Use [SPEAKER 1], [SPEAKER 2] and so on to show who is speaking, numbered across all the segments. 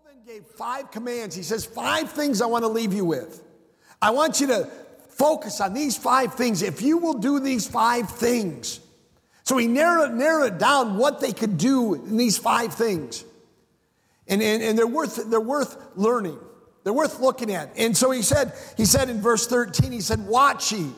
[SPEAKER 1] Paul then gave 5 commands. He says, 5 things I want to leave you with. I want you to focus on these 5 things. If you will do these 5 things. So he narrowed it down what they could do in these 5 things. And they're worth learning. They're worth looking at. And so he said in verse 13, he said, watch ye,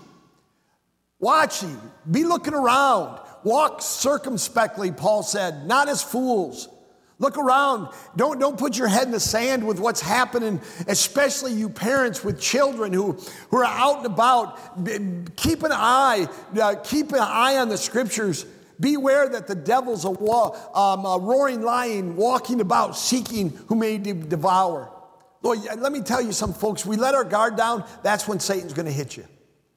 [SPEAKER 1] be looking around. Walk circumspectly, Paul said, not as fools. Look around. Don't put your head in the sand with what's happening, especially you parents with children who are out and about. Keep an eye on the scriptures. Beware that the devil's a roaring lion walking about seeking who may devour. Lord, let me tell you something, folks. We let our guard down, that's when Satan's going to hit you.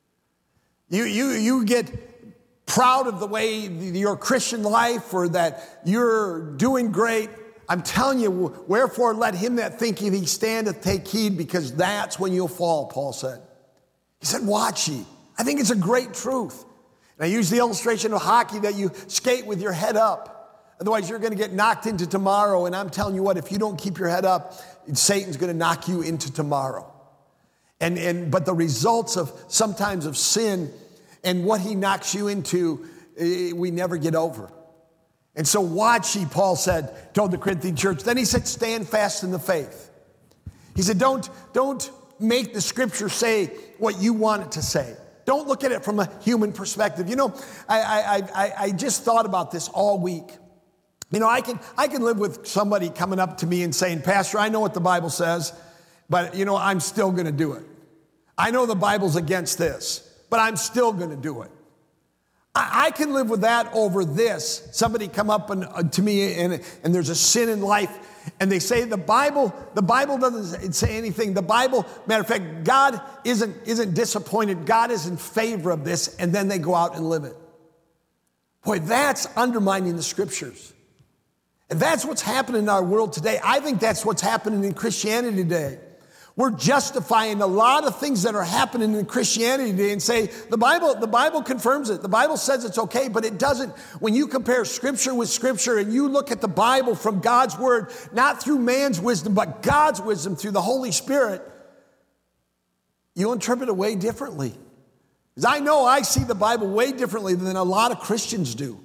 [SPEAKER 1] You get proud of the way your Christian life or that you're doing great. I'm telling you, wherefore let him that thinketh he standeth take heed, because that's when you'll fall, Paul said. He said, watch ye. I think it's a great truth. And I use the illustration of hockey that you skate with your head up. Otherwise, you're going to get knocked into tomorrow. And I'm telling you what, if you don't keep your head up, Satan's going to knock you into tomorrow. But the results of sometimes of sin and what he knocks you into, we never get over. And so watch ye, Paul told the Corinthian church. Then he said, stand fast in the faith. He said, don't make the scripture say what you want it to say. Don't look at it from a human perspective. You know, I just thought about this all week. You know, I can live with somebody coming up to me and saying, Pastor, I know what the Bible says, but, you know, I'm still going to do it. I know the Bible's against this, but I'm still going to do it. I can live with that over this. Somebody come up to me and there's a sin in life, and they say the Bible doesn't say anything. The Bible, matter of fact, God isn't disappointed. God is in favor of this, and then they go out and live it. Boy, that's undermining the scriptures. And that's what's happening in our world today. I think that's what's happening in Christianity today. We're justifying a lot of things that are happening in Christianity today and say, the Bible confirms it. The Bible says it's okay, but it doesn't. When you compare scripture with scripture and you look at the Bible from God's word, not through man's wisdom, but God's wisdom through the Holy Spirit, you'll interpret it way differently. Because I know I see the Bible way differently than a lot of Christians do.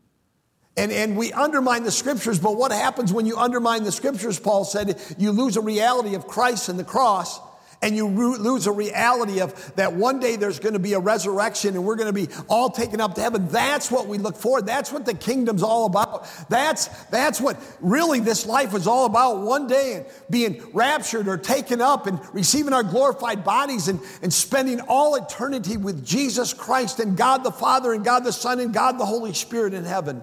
[SPEAKER 1] And we undermine the scriptures, but what happens when you undermine the scriptures, Paul said, you lose a reality of Christ and the cross, and you lose a reality of that one day there's going to be a resurrection and we're going to be all taken up to heaven. That's what we look for. That's what the kingdom's all about. That's what really this life is all about. One day and being raptured or taken up and receiving our glorified bodies and spending all eternity with Jesus Christ and God the Father and God the Son and God the Holy Spirit in heaven.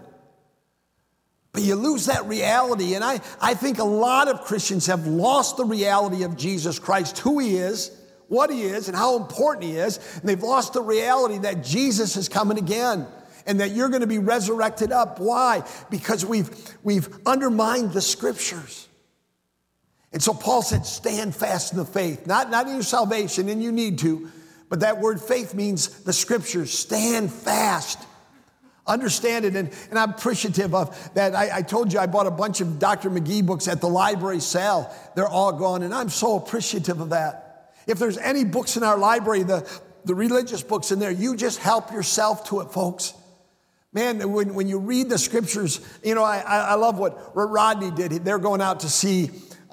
[SPEAKER 1] But you lose that reality, and I think a lot of Christians have lost the reality of Jesus Christ, who he is, what he is, and how important he is, and they've lost the reality that Jesus is coming again, and that you're going to be resurrected up. Why? Because we've undermined the scriptures. And so Paul said, stand fast in the faith, not in your salvation, and you need to, but that word faith means the scriptures. Stand fast. Understand it, and I'm appreciative of that. I told you I bought a bunch of Dr. McGee books at the library sale. They're all gone, and I'm so appreciative of that. If there's any books in our library, the religious books in there, you just help yourself to it, folks. Man, when you read the scriptures, you know, I love what Rodney did. They're going out to see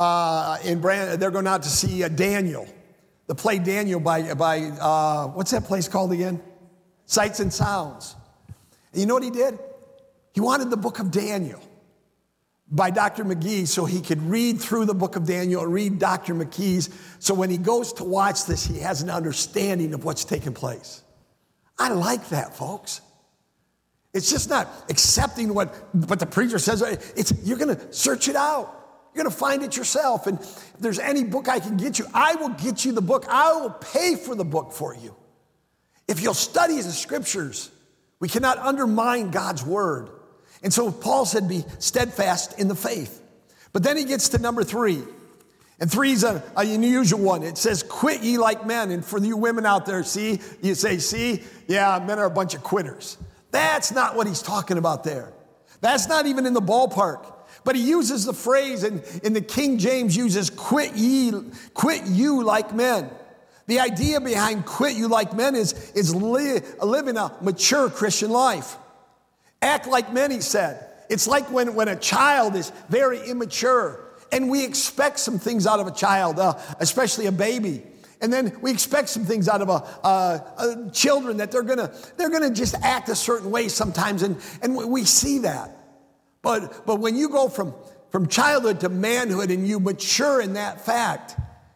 [SPEAKER 1] Daniel, the play Daniel by what's that place called again? Sights and Sounds. And you know what he did? He wanted the book of Daniel by Dr. McGee so he could read through the book of Daniel and read Dr. McGee's, so when he goes to watch this, he has an understanding of what's taking place. I like that, folks. It's just not accepting what the preacher says. You're going to search it out. You're going to find it yourself. And if there's any book I can get you, I will get you the book. I will pay for the book for you. If you'll study the scriptures, we cannot undermine God's word. And so Paul said, be steadfast in the faith. But then he gets to number 3. And 3 is an unusual one. It says, quit ye like men. And for you women out there, you say, yeah, men are a bunch of quitters. That's not what he's talking about there. That's not even in the ballpark. But he uses the phrase, in the King James uses, quit you like men. The idea behind quit you like men is living a mature Christian life. Act like men, he said. It's like when a child is very immature, and we expect some things out of a child, especially a baby. And then we expect some things out of children, that they're gonna just act a certain way sometimes, and we see that. But when you go from childhood to manhood and you mature in that fact,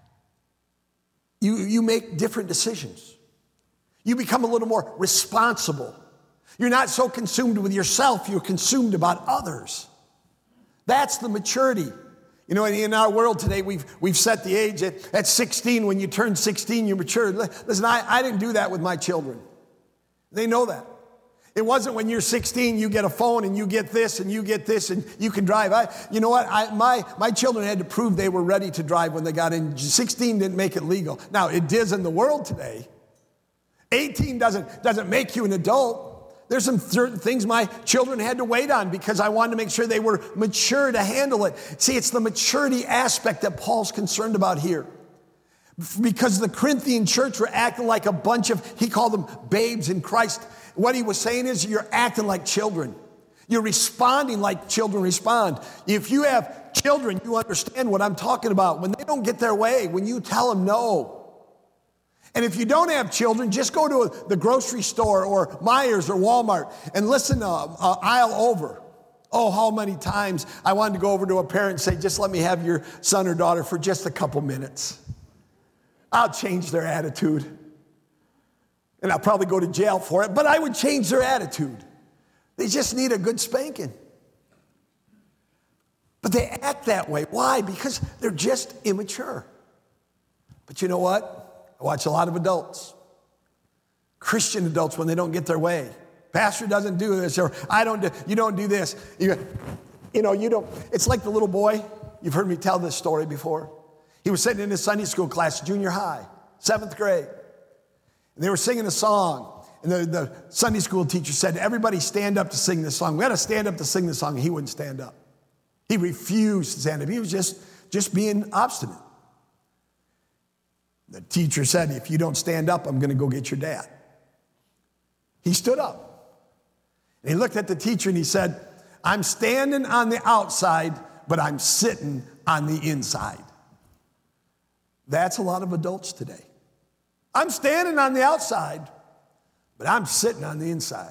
[SPEAKER 1] you make different decisions. You become a little more responsible. You're not so consumed with yourself, you're consumed about others. That's the maturity. You know, in our world today, we've set the age at 16. When you turn 16, you're mature. Listen, I didn't do that with my children. They know that. It wasn't when you're 16, you get a phone and you get this and you get this and you can drive. You know what? My children had to prove they were ready to drive when they got in. 16 didn't make it legal. Now, it does in the world today. 18 doesn't make you an adult. There's some certain things my children had to wait on because I wanted to make sure they were mature to handle it. See, it's the maturity aspect that Paul's concerned about here. Because the Corinthian church were acting like a bunch of, he called them babes in Christ. What he was saying is, you're acting like children. You're responding like children respond. If you have children, you understand what I'm talking about. When they don't get their way, when you tell them no. And if you don't have children, just go to the grocery store or Myers or Walmart and listen to aisle over. Oh, how many times I wanted to go over to a parent and say, just let me have your son or daughter for just a couple minutes. I'll change their attitude. And I'll probably go to jail for it, but I would change their attitude. They just need a good spanking. But they act that way. Why? Because they're just immature. But you know what? I watch a lot of adults, Christian adults, when they don't get their way. Pastor doesn't do this, or you don't do this. You don't. It's like the little boy. You've heard me tell this story before. He was sitting in his Sunday school class, junior high, 7th grade. And they were singing a song. And the Sunday school teacher said, everybody stand up to sing this song. We got to stand up to sing this song. And he wouldn't stand up. He refused to stand up. He was just being obstinate. The teacher said, if you don't stand up, I'm going to go get your dad. He stood up. And he looked at the teacher and he said, I'm standing on the outside, but I'm sitting on the inside. That's a lot of adults today. I'm standing on the outside, but I'm sitting on the inside.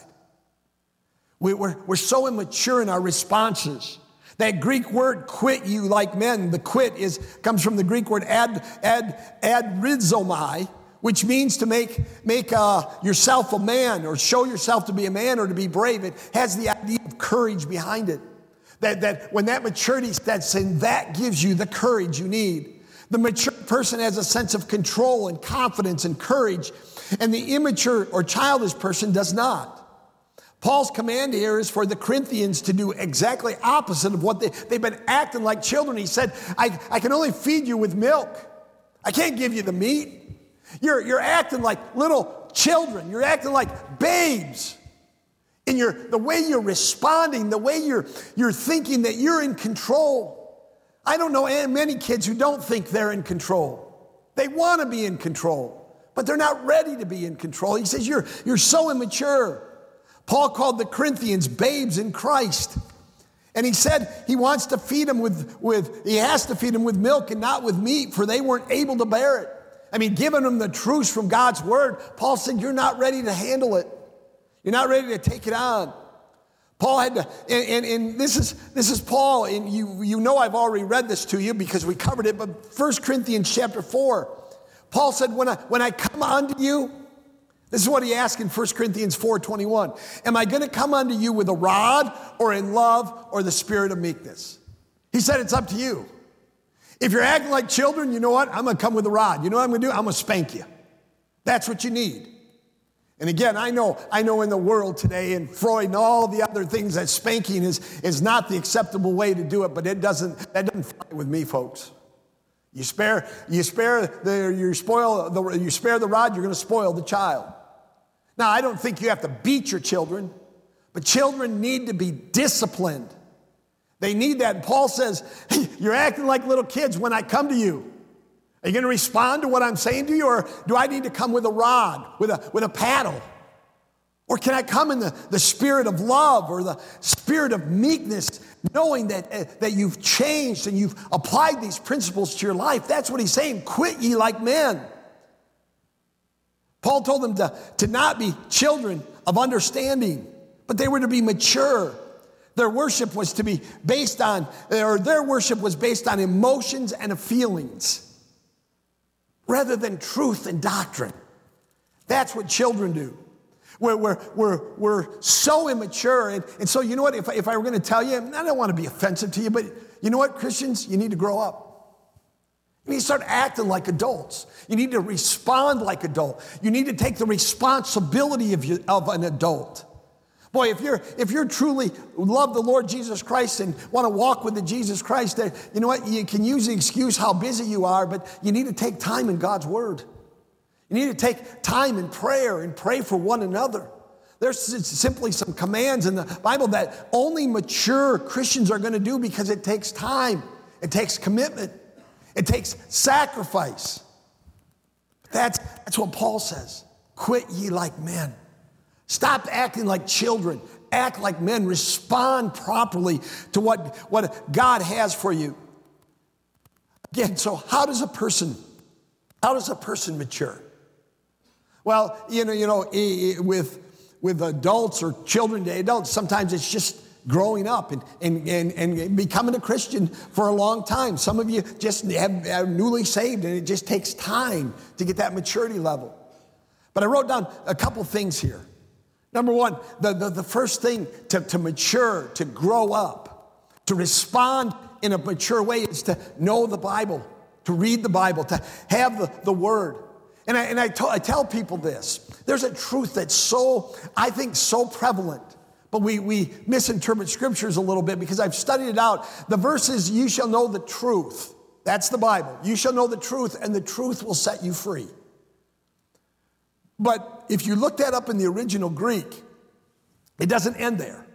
[SPEAKER 1] We're so immature in our responses. That Greek word quit you like men, the quit comes from the Greek word adrizomai, which means to make yourself a man or show yourself to be a man or to be brave. It has the idea of courage behind it. That when that maturity sets in, that gives you the courage you need. The mature person has a sense of control and confidence and courage, and the immature or childish person does not. Paul's command here is for the Corinthians to do exactly opposite of what they've been acting like children. He said, I can only feed you with milk. I can't give you the meat. You're acting like little children. You're acting like babes. And the way you're responding, the way you're thinking that you're in control. I don't know many kids who don't think they're in control. They want to be in control, but they're not ready to be in control. He says, you're so immature. Paul called the Corinthians babes in Christ. And he said he wants to feed them he has to feed them with milk and not with meat, for they weren't able to bear it. I mean, giving them the truths from God's word, Paul said, you're not ready to handle it. You're not ready to take it on. Paul had to, and this is Paul, and you know I've already read this to you because we covered it, but 1 Corinthians chapter 4, Paul said, when I come unto you, this is what he asked in 1 Corinthians 4:21. Am I going to come unto you with a rod or in love or the spirit of meekness? He said, it's up to you. If you're acting like children, you know what? I'm going to come with a rod. You know what I'm going to do? I'm going to spank you. That's what you need. And again, I know in the world today, and Freud and all the other things, that spanking is not the acceptable way to do it, but that doesn't fly with me, folks. You spare the rod, you're going to spoil the child. Now, I don't think you have to beat your children, but children need to be disciplined. They need that. And Paul says, hey, you're acting like little kids when I come to you. Are you going to respond to what I'm saying to you? Or do I need to come with a rod, with a paddle? Or can I come in the spirit of love or the spirit of meekness, knowing that you've changed and you've applied these principles to your life? That's what he's saying. Quit ye like men. Paul told them to not be children of understanding, but they were to be mature. Their worship was to be based on, or their worship was based on emotions and feelings rather than truth and doctrine. That's what children do. We're so immature. And so, you know what, if I were going to tell you, I don't want to be offensive to you, but you know what, Christians, you need to grow up. You need to start acting like adults. You need to respond like adults. You need to take the responsibility of an adult. Boy, if you're truly love the Lord Jesus Christ and want to walk with the Jesus Christ, you know what, you can use the excuse how busy you are, but you need to take time in God's Word. You need to take time in prayer and pray for one another. There's simply some commands in the Bible that only mature Christians are going to do because it takes time. It takes commitment. It takes sacrifice. That's what Paul says. Quit ye like men. Stop acting like children. Act like men. Respond properly to what God has for you. Again, so how does a person mature? Well, with adults or children to adults, sometimes it's just growing up and becoming a Christian for a long time. Some of you just are newly saved, and it just takes time to get that maturity level. But I wrote down a couple things here. Number one, the first thing to mature, to grow up, to respond in a mature way is to know the Bible, to read the Bible, to have the Word. And I tell people this. There's a truth that's I think so prevalent, but we misinterpret scriptures a little bit because I've studied it out. The verse is, you shall know the truth. That's the Bible. You shall know the truth, and the truth will set you free. But if you look that up in the original Greek, it doesn't end there.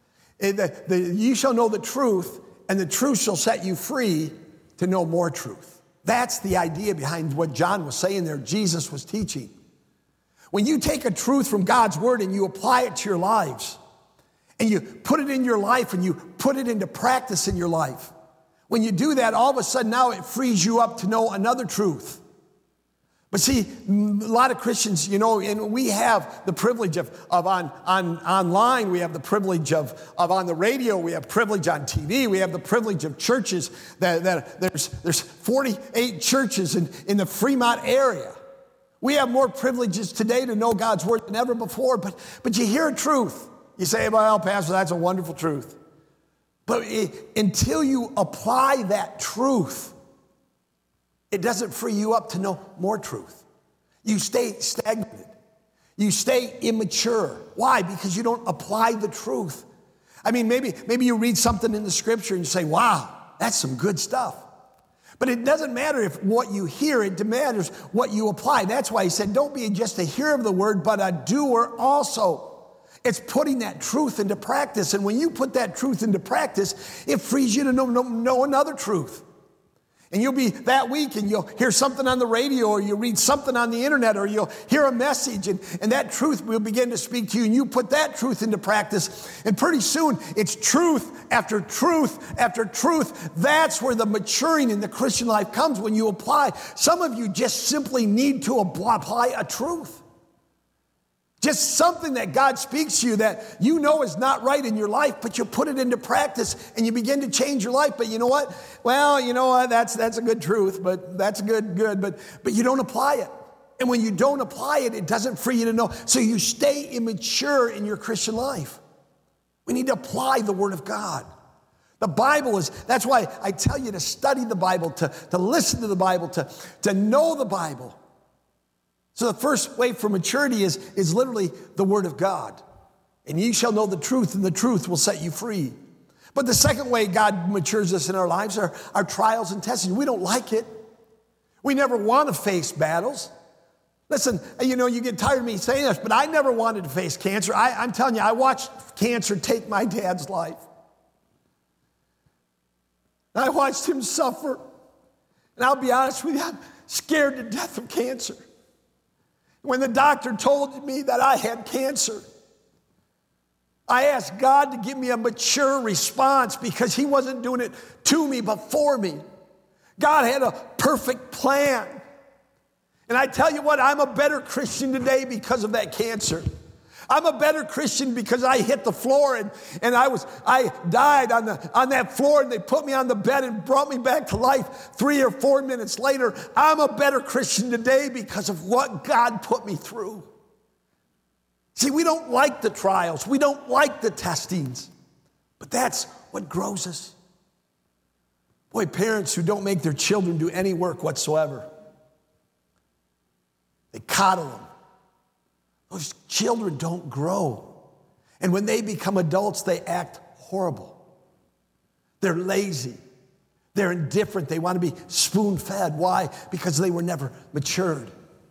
[SPEAKER 1] You shall know the truth, and the truth shall set you free to know more truth. That's the idea behind what John was saying there, Jesus was teaching. When you take a truth from God's Word and you apply it to your lives, and you put it in your life and you put it into practice in your life, when you do that, all of a sudden now it frees you up to know another truth. But see, a lot of Christians, and we have the privilege of online, we have the privilege of on the radio, we have privilege on TV, we have the privilege of churches that there's 48 churches in the Fremont area. We have more privileges today to know God's Word than ever before, but you hear a truth. You say, well, Pastor, that's a wonderful truth. But until you apply that truth, it doesn't free you up to know more truth. You stay stagnated. You stay immature. Why? Because you don't apply the truth. I mean, maybe you read something in the scripture and you say, wow, that's some good stuff. But it doesn't matter if what you hear, it matters what you apply. That's why he said, don't be just a hearer of the word, but a doer also. It's putting that truth into practice. And when you put that truth into practice, it frees you to know another truth. And you'll be that week and you'll hear something on the radio or you'll read something on the internet or you'll hear a message and that truth will begin to speak to you and you put that truth into practice. And pretty soon it's truth after truth after truth. That's where the maturing in the Christian life comes when you apply. Some of you just simply need to apply a truth. Just something that God speaks to you that you know is not right in your life, but you put it into practice and you begin to change your life. But you know what? Well, you know what? That's a good truth, but that's good, but you don't apply it. And when you don't apply it, it doesn't free you to know. So you stay immature in your Christian life. We need to apply the Word of God. The Bible that's why I tell you to study the Bible, to listen to the Bible, to know the Bible. So the first way for maturity is literally the Word of God. And ye shall know the truth, and the truth will set you free. But the second way God matures us in our lives are our trials and testings. We don't like it. We never want to face battles. Listen, you get tired of me saying this, but I never wanted to face cancer. I'm telling you, I watched cancer take my dad's life. And I watched him suffer. And I'll be honest with you, I'm scared to death of cancer. When the doctor told me that I had cancer, I asked God to give me a mature response because he wasn't doing it to me, but for me. God had a perfect plan. And I tell you what, I'm a better Christian today because of that cancer. I'm a better Christian because I hit the floor and I died on that floor, and they put me on the bed and brought me back to life 3 or 4 minutes later. I'm a better Christian today because of what God put me through. See, we don't like the trials. We don't like the testings, but that's what grows us. Boy, parents who don't make their children do any work whatsoever, they coddle them. Those children don't grow. And when they become adults, they act horrible. They're lazy. They're indifferent. They want to be spoon-fed. Why? Because they were never matured.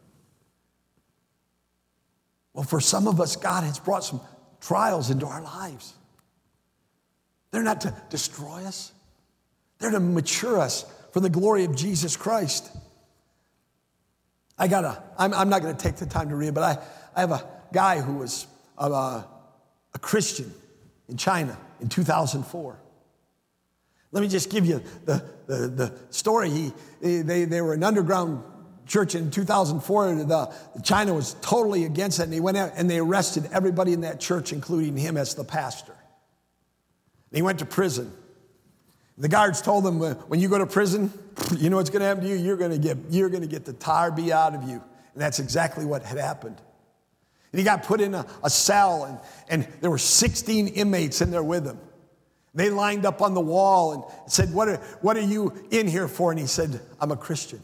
[SPEAKER 1] Well, for some of us, God has brought some trials into our lives. They're not to destroy us. They're to mature us for the glory of Jesus Christ. I'm not going to take the time to read, but I have a guy who was a Christian in China in 2004. Let me just give you the story. They were an underground church in 2004. China was totally against it, and they went out and they arrested everybody in that church, including him as the pastor. And he went to prison. The guards told him, when you go to prison, you know what's going to happen to you? You're going to get the tar beat out of you. And that's exactly what had happened. And he got put in a cell, and there were 16 inmates in there with him. They lined up on the wall and said, what are you in here for? And he said, I'm a Christian.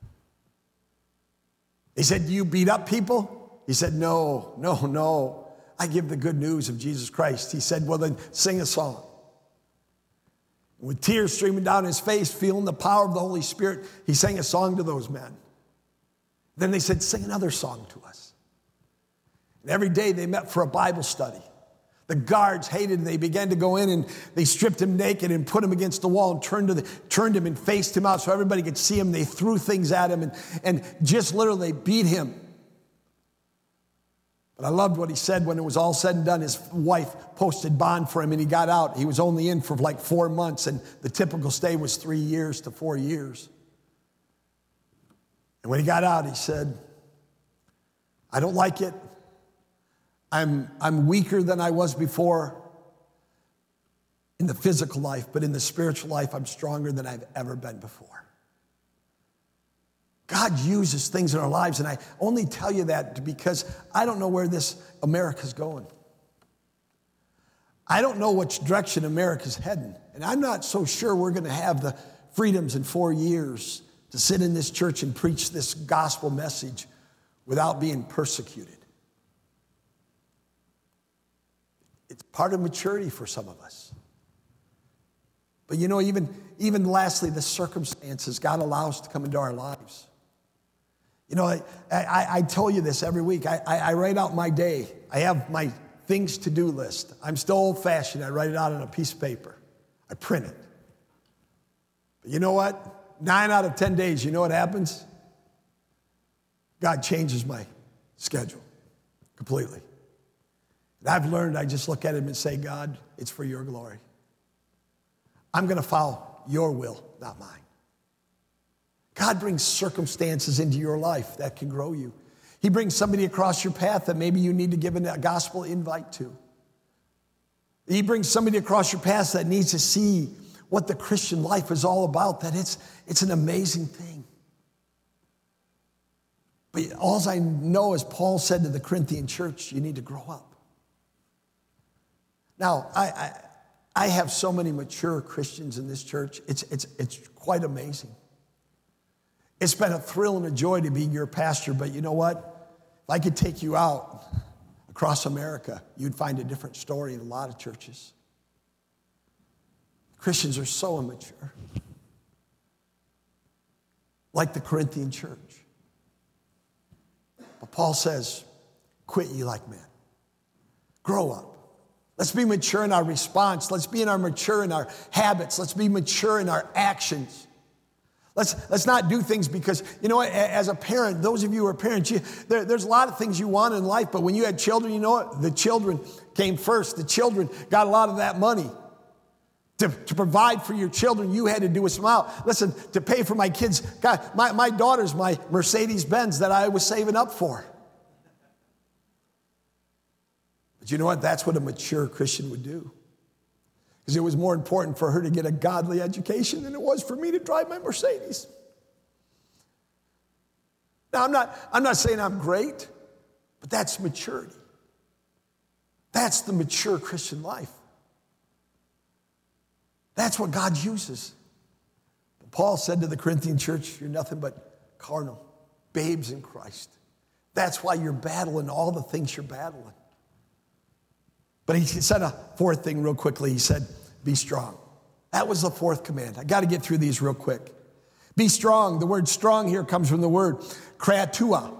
[SPEAKER 1] They said, do you beat up people? He said, no. I give the good news of Jesus Christ. He said, well, then sing a song. With tears streaming down his face, feeling the power of the Holy Spirit, he sang a song to those men. Then they said, sing another song to us. And every day they met for a Bible study. The guards hated him. They began to go in and they stripped him naked and put him against the wall and turned him and faced him out so everybody could see him. They threw things at him and just literally beat him. But I loved what he said when it was all said and done. His wife posted bond for him and he got out. He was only in for like 4 months, and the typical stay was 3 years to 4 years. And when he got out, he said, I don't like it. I'm weaker than I was before in the physical life, but in the spiritual life, I'm stronger than I've ever been before. God uses things in our lives, and I only tell you that because I don't know where this America's going. I don't know which direction America's heading, and I'm not so sure we're going to have the freedoms in 4 years to sit in this church and preach this gospel message without being persecuted. It's part of maturity for some of us. But you know, even lastly, the circumstances God allows to come into our lives. You know, I tell you this every week. I write out my day. I have my things to do list. I'm still old-fashioned. I write it out on a piece of paper. I print it. But you know what? 9 out of 10 days, you know what happens? God changes my schedule completely. And I've learned, I just look at him and say, God, it's for your glory. I'm going to follow your will, not mine. God brings circumstances into your life that can grow you. He brings somebody across your path that maybe you need to give a gospel invite to. He brings somebody across your path that needs to see what the Christian life is all about, that it's an amazing thing. But all I know, as Paul said to the Corinthian church, you need to grow up. Now, I have so many mature Christians in this church. It's quite amazing. It's been a thrill and a joy to be your pastor, but you know what? If I could take you out across America, you'd find a different story in a lot of churches. Christians are so immature. Like the Corinthian church. But Paul says, quit ye like men. Grow up. Let's be mature in our response. Let's be mature in our habits. Let's be mature in our actions. Let's not do things because, you know what, as a parent, those of you who are parents, there's a lot of things you want in life, but when you had children, you know what? The children came first. The children got a lot of that money. To provide for your children, you had to do a smile. Listen, to pay for my kids, God, my daughter's my Mercedes-Benz that I was saving up for. But you know what? That's what a mature Christian would do. Because it was more important for her to get a godly education than it was for me to drive my Mercedes. Now, I'm not saying I'm great, but that's maturity. That's the mature Christian life. That's what God uses. But Paul said to the Corinthian church, you're nothing but carnal, babes in Christ. That's why you're battling all the things you're battling. But he said a fourth thing real quickly. He said, be strong. That was the fourth command. I got to get through these real quick. Be strong. The word strong here comes from the word kreatua.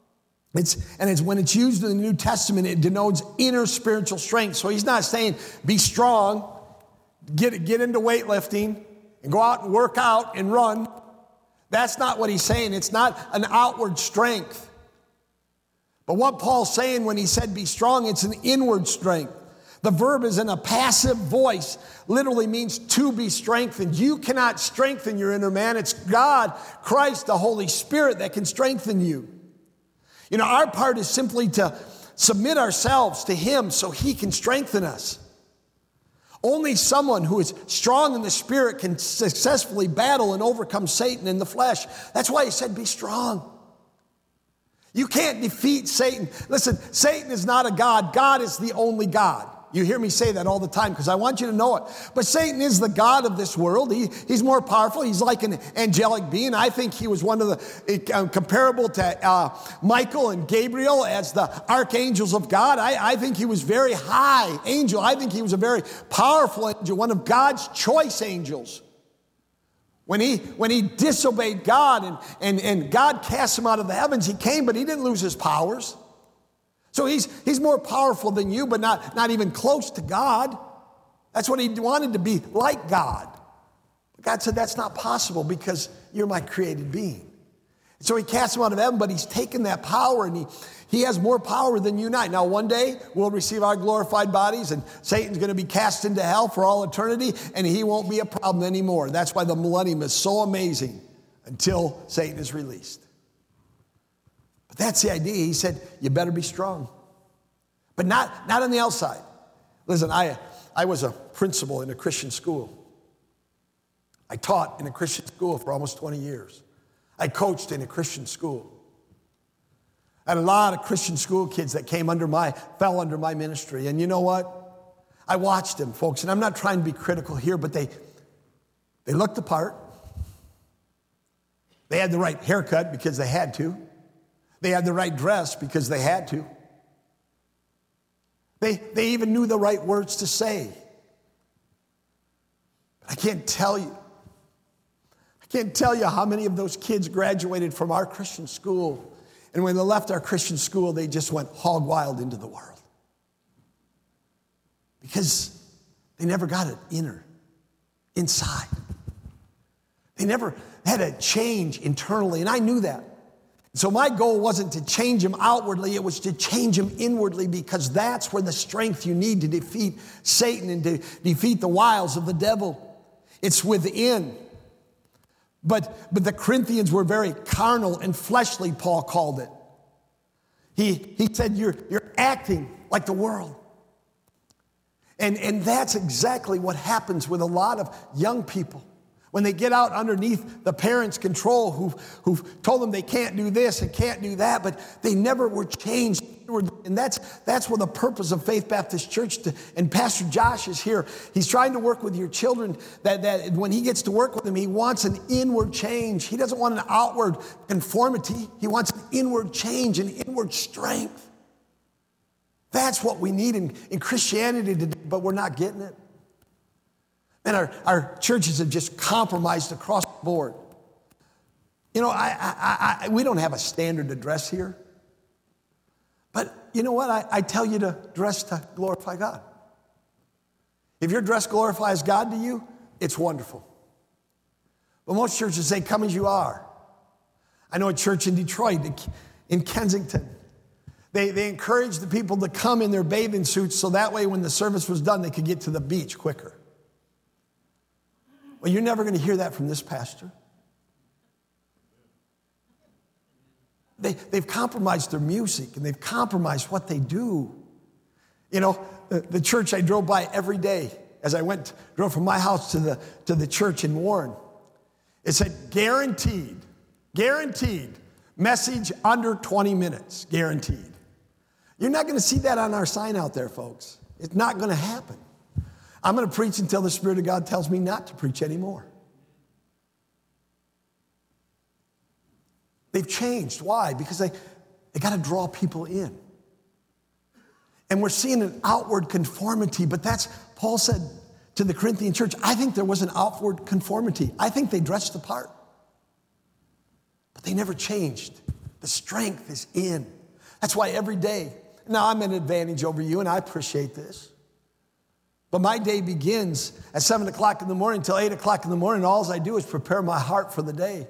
[SPEAKER 1] It's when it's used in the New Testament, it denotes inner spiritual strength. So he's not saying be strong, get into weightlifting, and go out and work out and run. That's not what he's saying. It's not an outward strength. But what Paul's saying when he said be strong, it's an inward strength. The verb is in a passive voice, literally means to be strengthened. You cannot strengthen your inner man. It's God, Christ, the Holy Spirit that can strengthen you. You know, our part is simply to submit ourselves to him so he can strengthen us. Only someone who is strong in the Spirit can successfully battle and overcome Satan in the flesh. That's why he said be strong. You can't defeat Satan. Listen, Satan is not a God. God is the only God. You hear me say that all the time because I want you to know it. But Satan is the God of this world. He's more powerful. He's like an angelic being. I think he was one of the, comparable to Michael and Gabriel as the archangels of God. I think he was very high angel. I think he was a very powerful angel, one of God's choice angels. When he disobeyed God and God cast him out of the heavens, he came, but he didn't lose his powers. So he's more powerful than you, but not even close to God. That's what he wanted, to be like God. But God said that's not possible because you're my created being. So he cast him out of heaven, but he's taken that power and he has more power than you and I. Now, one day we'll receive our glorified bodies and Satan's going to be cast into hell for all eternity and he won't be a problem anymore. That's why the millennium is so amazing until Satan is released. But that's the idea. He said, you better be strong. But not on the outside. Listen, I was a principal in a Christian school. I taught in a Christian school for almost 20 years. I coached in a Christian school. I had a lot of Christian school kids that fell under my ministry. And you know what? I watched them, folks, and I'm not trying to be critical here, but they looked the part. They had the right haircut because they had to. They had the right dress because they had to. They even knew the right words to say. But I can't tell you how many of those kids graduated from our Christian school. And when they left our Christian school, they just went hog wild into the world. Because they never got it inside. They never had a change internally, and I knew that. So my goal wasn't to change them outwardly, it was to change them inwardly, because that's where the strength you need to defeat Satan and to defeat the wiles of the devil. It's within. But the Corinthians were very carnal and fleshly, Paul called it. He said, you're acting like the world. And that's exactly what happens with a lot of young people. When they get out underneath the parents' control who've told them they can't do this and can't do that, but they never were changed. And that's where the purpose of Faith Baptist Church, and Pastor Josh is here. He's trying to work with your children that when he gets to work with them, he wants an inward change. He doesn't want an outward conformity. He wants an inward change, an inward strength. That's what we need in Christianity today, but we're not getting it. And our churches have just compromised across the board. You know, we don't have a standard to dress here. But you know what? I tell you to dress to glorify God. If your dress glorifies God to you, it's wonderful. But most churches say, come as you are. I know a church in Detroit, in Kensington. They encouraged the people to come in their bathing suits so that way when the service was done, they could get to the beach quicker. Well, you're never going to hear that from this pastor. They've compromised their music, and they've compromised what they do. You know, the church I drove by every day as I drove from my house to the church in Warren, it said guaranteed, message under 20 minutes, guaranteed. You're not going to see that on our sign out there, folks. It's not going to happen. I'm going to preach until the Spirit of God tells me not to preach anymore. They've changed. Why? Because they got to draw people in. And we're seeing an outward conformity, but Paul said to the Corinthian church, I think there was an outward conformity. I think they dressed the part. But they never changed. The strength is in. That's why every day, now I'm at an advantage over you, and I appreciate this. But my day begins at 7 o'clock in the morning until 8 o'clock in the morning. All I do is prepare my heart for the day.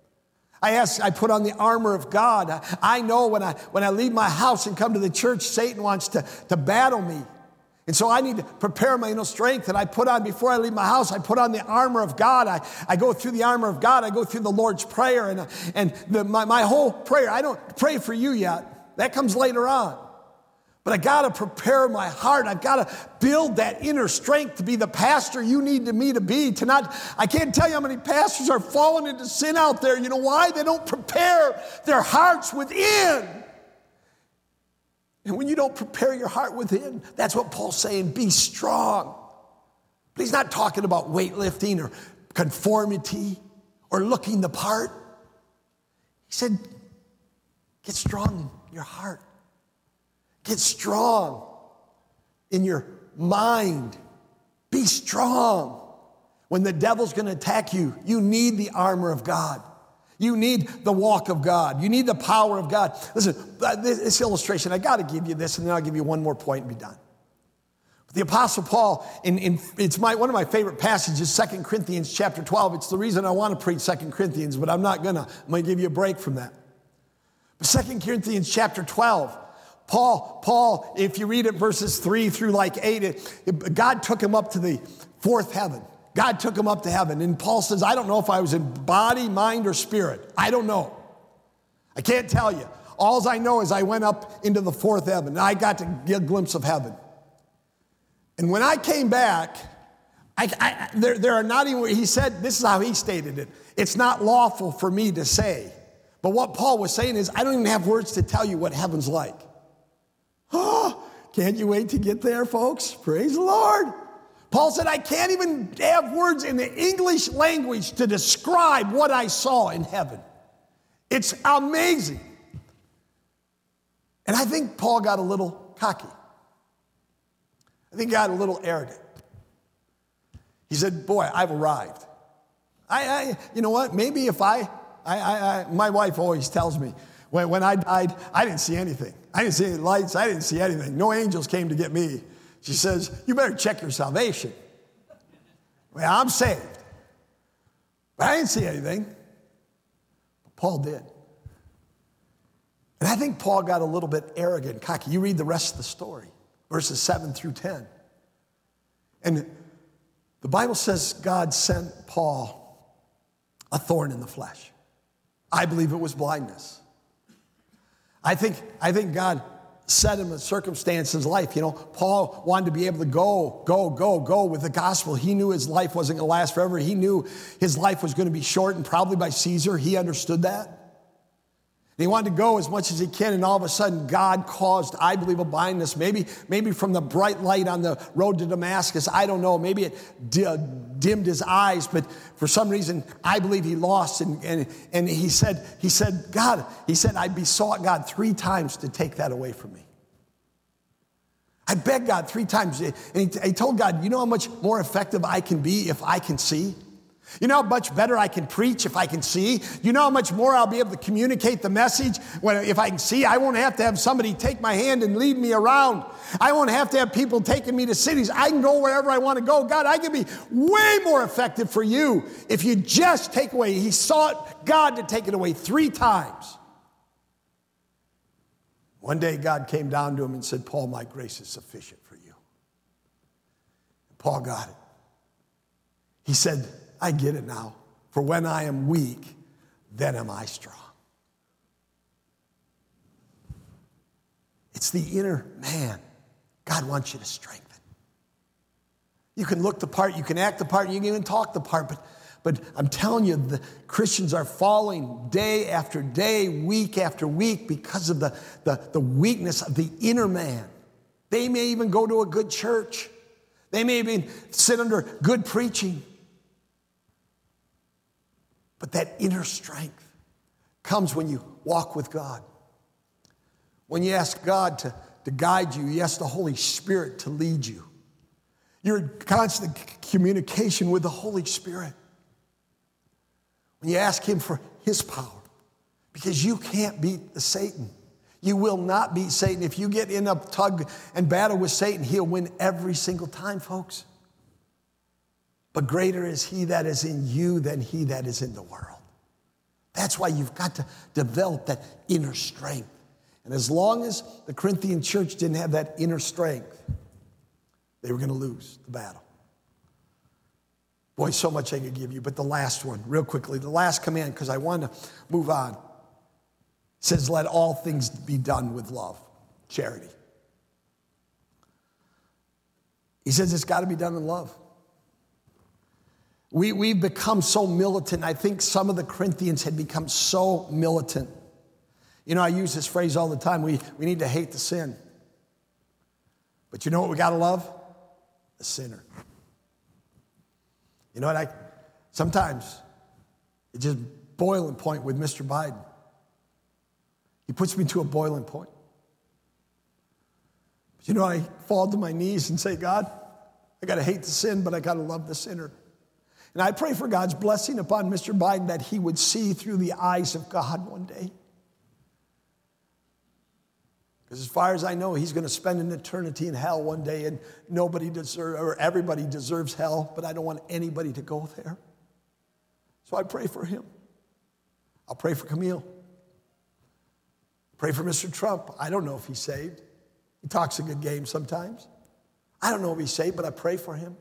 [SPEAKER 1] I put on the armor of God. I know when I leave my house and come to the church, Satan wants to battle me. And so I need to prepare my inner strength. And I put on, before I leave my house, I put on the armor of God. I go through the armor of God. I go through the Lord's Prayer. My whole prayer, I don't pray for you yet. That comes later on. But I got to prepare my heart. I've got to build that inner strength to be the pastor you need me to be. I can't tell you how many pastors are falling into sin out there. You know why? They don't prepare their hearts within. And when you don't prepare your heart within, that's what Paul's saying, be strong. But he's not talking about weightlifting or conformity or looking the part. He said, get strong in your heart. Get strong in your mind. Be strong. When the devil's going to attack you, you need the armor of God. You need the walk of God. You need the power of God. Listen, this illustration, I got to give you this, and then I'll give you one more point and be done. The Apostle Paul, it's one of my favorite passages, 2 Corinthians chapter 12. It's the reason I want to preach 2 Corinthians, but I'm not going to. I'm going to give you a break from that. But 2 Corinthians chapter 12, Paul, if you read it verses 3 through like 8, God took him up to the fourth heaven. God took him up to heaven. And Paul says, I don't know if I was in body, mind, or spirit. I don't know. I can't tell you. All I know is I went up into the fourth heaven. And I got to get a glimpse of heaven. And when I came back, there are not even, he said, this is how he stated it. It's not lawful for me to say. But what Paul was saying is, I don't even have words to tell you what heaven's like. Oh, can't you wait to get there, folks? Praise the Lord. Paul said, I can't even have words in the English language to describe what I saw in heaven. It's amazing. And I think Paul got a little cocky. I think he got a little arrogant. He said, boy, I've arrived. You know what? Maybe if my wife always tells me, when I died, I didn't see anything. I didn't see any lights. I didn't see anything. No angels came to get me. She says, you better check your salvation. Well, I'm saved. But I didn't see anything. But Paul did. And I think Paul got a little bit arrogant, cocky. You read the rest of the story, verses 7 through 10. And the Bible says God sent Paul a thorn in the flesh. I believe it was blindness. I think God set him a circumstance in his life. You know, Paul wanted to be able to go with the gospel. He knew his life wasn't going to last forever. He knew his life was going to be shortened probably by Caesar. He understood that. And he wanted to go as much as he can, and all of a sudden God caused, I believe, a blindness. Maybe from the bright light on the road to Damascus. I don't know. Maybe it dimmed his eyes, but for some reason, I believe he lost. And he said, I besought God 3 times to take that away from me. I begged God 3 times. And he told God, you know how much more effective I can be if I can see? You know how much better I can preach if I can see? You know how much more I'll be able to communicate the message if I can see? I won't have to have somebody take my hand and lead me around. I won't have to have people taking me to cities. I can go wherever I want to go. God, I can be way more effective for you if you just take away. He sought God to take it away 3 times. One day God came down to him and said, Paul, my grace is sufficient for you. And Paul got it. He said, I get it now. For when I am weak, then am I strong. It's the inner man God wants you to strengthen. You can look the part, you can act the part, you can even talk the part, but I'm telling you, the Christians are falling day after day, week after week because of the weakness of the inner man. They may even go to a good church. They may even sit under good preaching. But that inner strength comes when you walk with God. When you ask God to guide you, you ask the Holy Spirit to lead you. You're in constant communication with the Holy Spirit. When you ask him for his power, because you can't beat the Satan. You will not beat Satan. If you get in a tug and battle with Satan, he'll win every single time, folks. But greater is he that is in you than he that is in the world. That's why you've got to develop that inner strength. And as long as the Corinthian church didn't have that inner strength, they were going to lose the battle. Boy, so much I could give you, but the last one, real quickly, the last command, because I want to move on, says, let all things be done with love, charity. He says it's got to be done in love. We've become so militant. I think some of the Corinthians had become so militant. You know, I use this phrase all the time. We need to hate the sin. But you know what we got to love? The sinner. You know what? Sometimes it's just boiling point with Mr. Biden. He puts me to a boiling point. But you know, I fall to my knees and say, God, I got to hate the sin, but I got to love the sinner. And I pray for God's blessing upon Mr. Biden that he would see through the eyes of God one day. Because as far as I know, he's going to spend an eternity in hell one day, and everybody deserves hell, but I don't want anybody to go there. So I pray for him. I'll pray for Camille. Pray for Mr. Trump. I don't know if he's saved. He talks a good game sometimes. I don't know if he's saved, but I pray for him.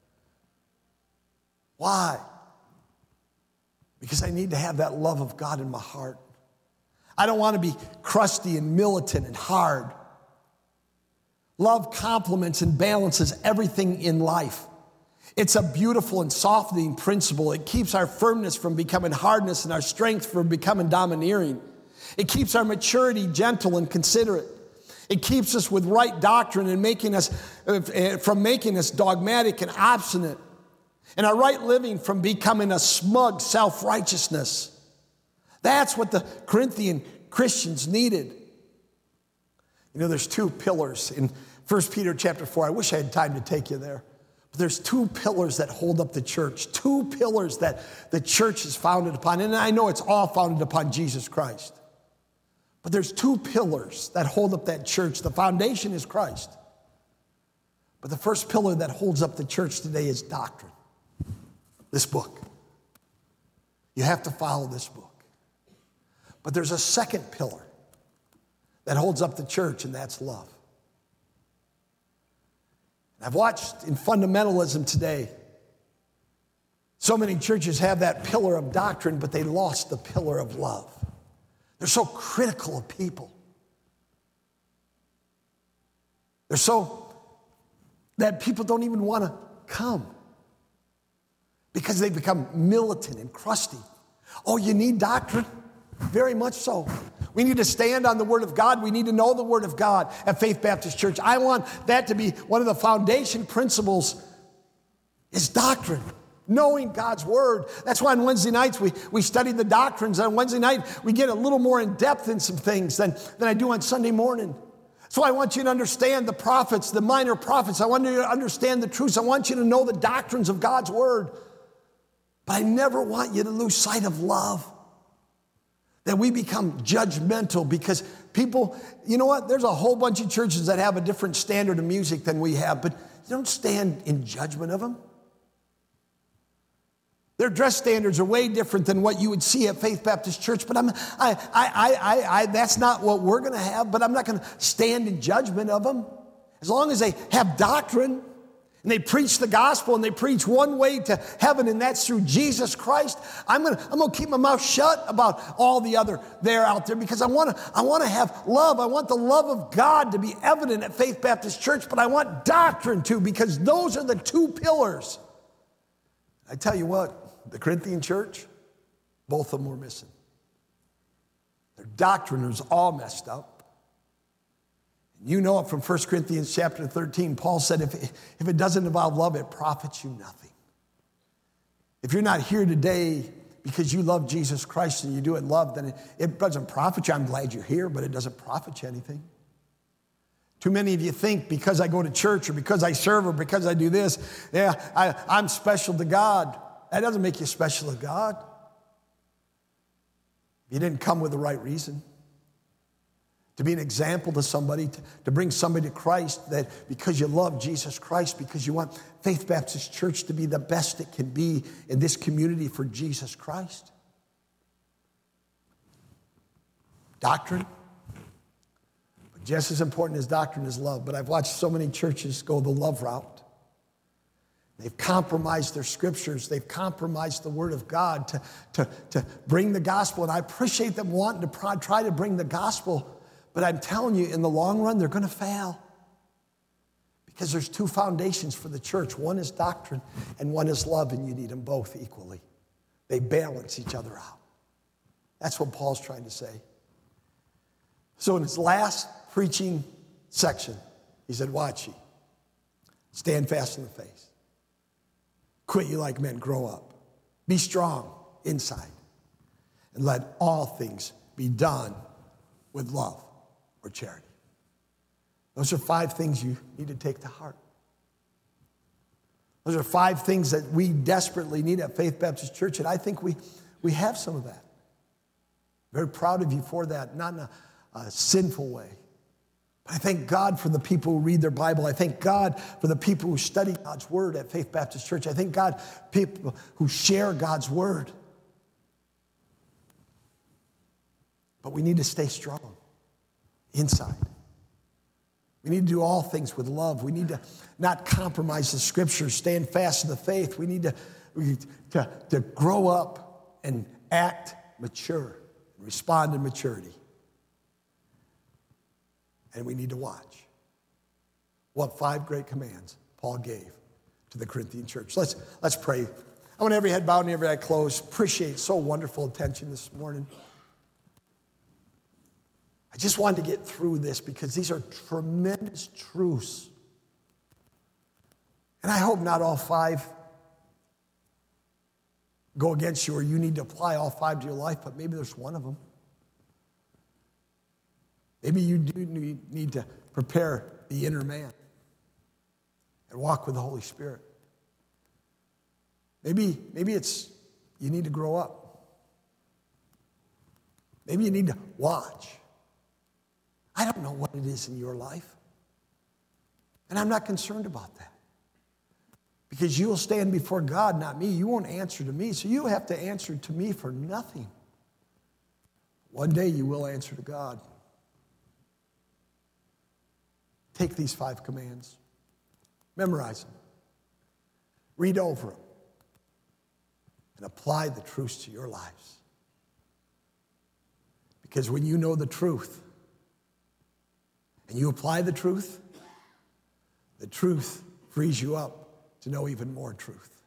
[SPEAKER 1] Why? Because I need to have that love of God in my heart. I don't want to be crusty and militant and hard. Love complements and balances everything in life. It's a beautiful and softening principle. It keeps our firmness from becoming hardness and our strength from becoming domineering. It keeps our maturity gentle and considerate. It keeps us with right doctrine and from making us dogmatic and obstinate. And our right living from becoming a smug self-righteousness. That's what the Corinthian Christians needed. You know, there's 2 pillars in 1 Peter chapter 4. I wish I had time to take you there. But there's 2 pillars that hold up the church. 2 pillars that the church is founded upon. And I know it's all founded upon Jesus Christ. But there's 2 pillars that hold up that church. The foundation is Christ. But the first pillar that holds up the church today is doctrine. This book. You have to follow this book. But there's a second pillar that holds up the church, and that's love. I've watched in fundamentalism today, so many churches have that pillar of doctrine, but they lost the pillar of love. They're so critical of people. They're so that people don't even want to come because they become militant and crusty. Oh, you need doctrine? Very much so. We need to stand on the Word of God. We need to know the Word of God at Faith Baptist Church. I want that to be one of the foundation principles is doctrine, knowing God's Word. That's why on Wednesday nights we study the doctrines. On Wednesday night we get a little more in depth in some things than I do on Sunday morning. So I want you to understand the prophets, the minor prophets. I want you to understand the truths. I want you to know the doctrines of God's Word. But I never want you to lose sight of love. That we become judgmental because people, you know what? There's a whole bunch of churches that have a different standard of music than we have, but you don't stand in judgment of them. Their dress standards are way different than what you would see at Faith Baptist Church, but that's not what we're going to have, but I'm not going to stand in judgment of them. As long as they have doctrine, and they preach the gospel, and they preach one way to heaven, and that's through Jesus Christ, I'm gonna keep my mouth shut about all the other there out there, because I want to have love. I want the love of God to be evident at Faith Baptist Church, but I want doctrine too, because those are the two pillars. I tell you what, the Corinthian church, both of them were missing. Their doctrine was all messed up. You know it from 1 Corinthians chapter 13. Paul said, if it doesn't involve love, it profits you nothing. If you're not here today because you love Jesus Christ and you do it in love, then it doesn't profit you. I'm glad you're here, but it doesn't profit you anything. Too many of you think because I go to church or because I serve or because I do this, I'm special to God. That doesn't make you special to God. You didn't come with the right reason. To be an example to somebody, to bring somebody to Christ, that because you love Jesus Christ, because you want Faith Baptist Church to be the best it can be in this community for Jesus Christ. Doctrine. But just as important as doctrine is love. But I've watched so many churches go the love route. They've compromised their scriptures. They've compromised the word of God to bring the gospel. And I appreciate them wanting to try to bring the gospel. But I'm telling you, in the long run, they're going to fail. Because there's two foundations for the church. One is doctrine and one is love, and you need them both equally. They balance each other out. That's what Paul's trying to say. So in his last preaching section, he said, watch ye. Stand fast in the faith. Quit you like men, grow up. Be strong inside. And let all things be done with love or charity. Those are 5 things you need to take to heart. Those are 5 things that we desperately need at Faith Baptist Church, and I think we have some of that. Very proud of you for that, not in a sinful way. But I thank God for the people who read their Bible. I thank God for the people who study God's Word at Faith Baptist Church. I thank God for people who share God's Word. But we need to stay strong inside. We need to do all things with love. We need to not compromise the Scriptures, stand fast in the faith. We need to grow up and act mature, respond in maturity. And we need to watch what 5 great commands Paul gave to the Corinthian church. Let's pray. I want every head bowed and every eye closed. Appreciate so wonderful attention this morning. I just wanted to get through this because these are tremendous truths. And I hope not all 5 go against you or you need to apply all 5 to your life, but maybe there's one of them. Maybe you do need to prepare the inner man and walk with the Holy Spirit. Maybe it's you need to grow up. Maybe you need to watch. I don't know what it is in your life. And I'm not concerned about that. Because you will stand before God, not me. You won't answer to me, so you have to answer to me for nothing. One day you will answer to God. Take these 5 commands. Memorize them. Read over them. And apply the truths to your lives. Because when you know the truth, and you apply the truth frees you up to know even more truth.